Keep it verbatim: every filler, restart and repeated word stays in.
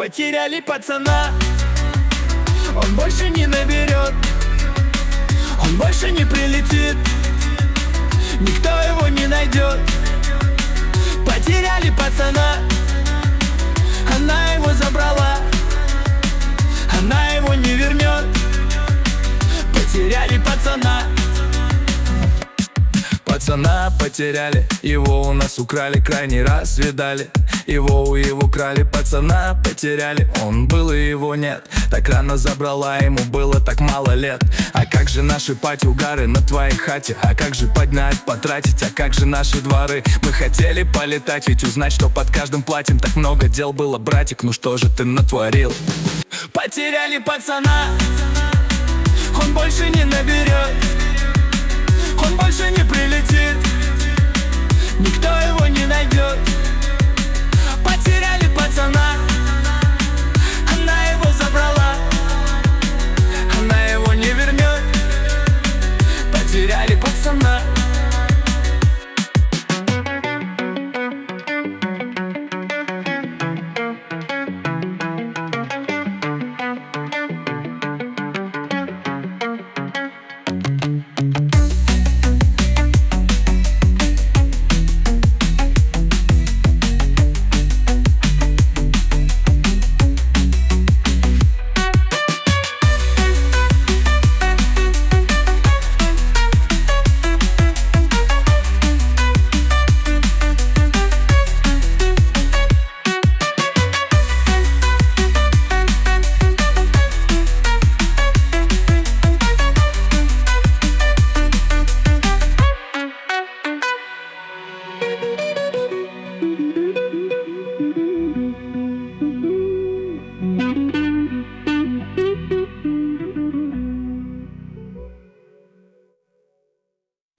Потеряли пацана, он больше не наберет, он больше не прилетит, никто его не найдет. Потеряли пацана, она его забрала, она его не вернет. Потеряли пацана. Пацана потеряли, его у нас украли, крайний раз видали. Его у его украли, пацана потеряли, он был и его нет. Так рано забрала, ему было так мало лет. А как же наши пати-угары на твоей хате? А как же поднять, потратить, а как же наши дворы? Мы хотели полетать, ведь узнать, что под каждым платьем так много дел было, братик, ну что же ты натворил? Потеряли пацана,